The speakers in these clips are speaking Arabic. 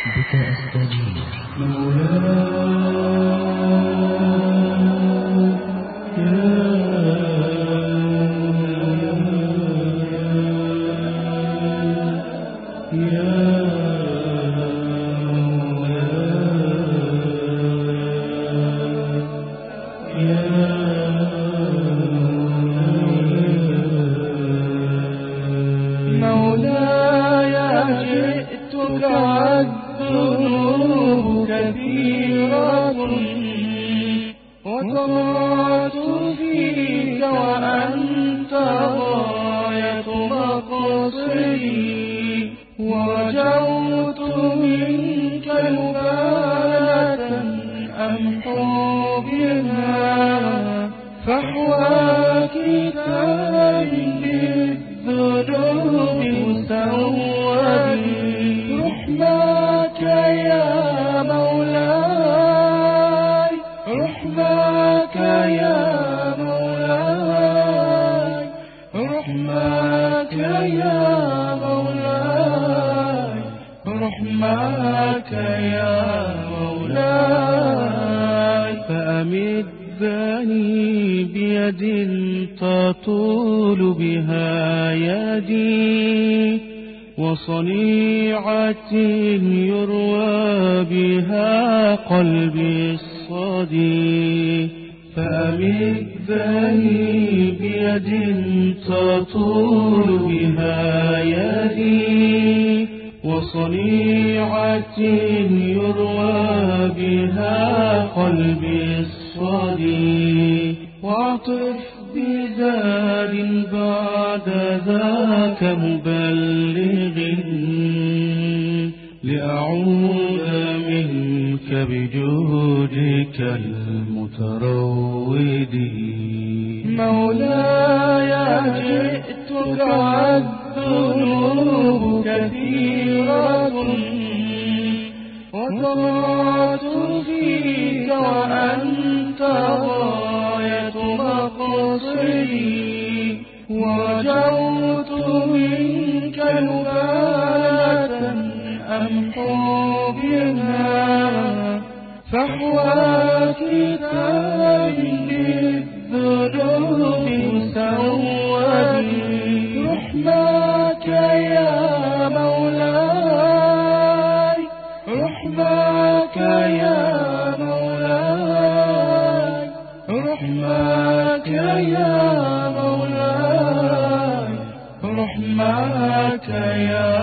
بك أستجيب مولاي جئتك والذنوب كثيرة وطمعت فيك وأنت غاية مقصدي ورجوت منك لبالة أمحو بها فحوى كتاب للذنوب مسودي رحماك يا مولاي رحماك يا مولاي رحماك يا مولاي رحماك يا مولاي فأمدني بيد تطول بها يدي وصنيعة يروى بها قلبي الصدي فأمدني بيد تطول بها يدي وصنيعة يروى بها قلبي الصدي واعطف بزاد بعد ذاك مبلغ لأعود منك بجودك المترود مولاي جئتك والذنوب كثيرة وطمعت فيك وأنت غاية مقصدي ورجوت منك لبالة أمحو بها فحوى كتاب للذنوب مسودي رحماك يا مولاي رحماك يا مولاي رحماك يا مولاي رحماك يا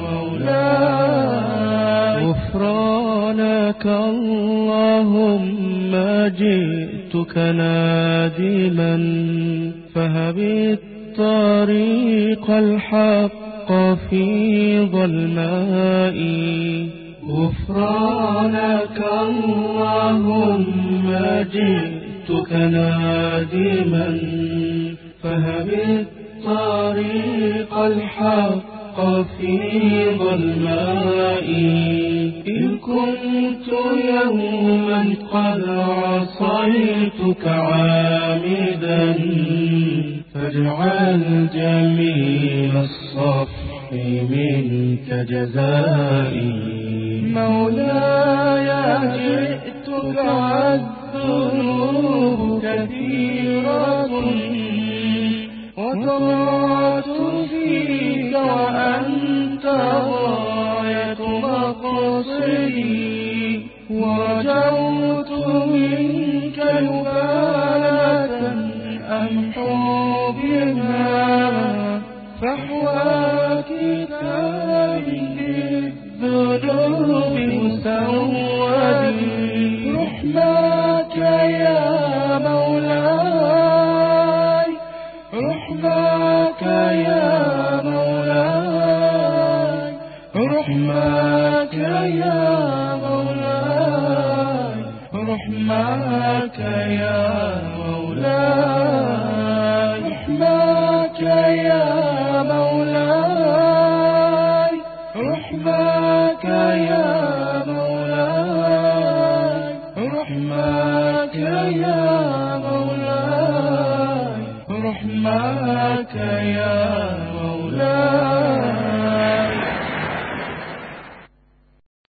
مولاي غفرانك اللهم جئتك نادما فهب الطريق الحق في ظلمائي غفرانك اللهم جئتك نادما فهب الطريق الحق في ظلمائي إن كنت يوما قد عصيتك عامدا فاجعل جميل الصفح منك جزائي مولاي جئتك والذنوب كثيرة وطمعت فيك وأنت غاية مقصدي ورجوت منك لبالة أمحو بها فحوى كتاب للذنوب مسودي رحماك يا مولاي رحماك يا مولاي رحماك يا مولاي رحماك يا